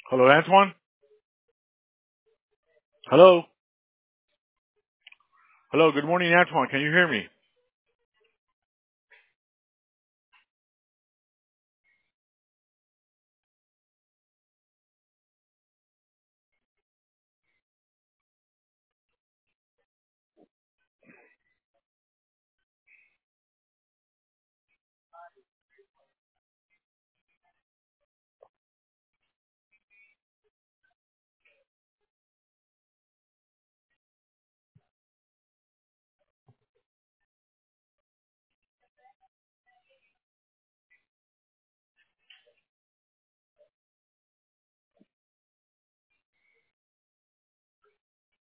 Hello, Antoine? Hello? Hello, good morning, Antoine. Can you hear me?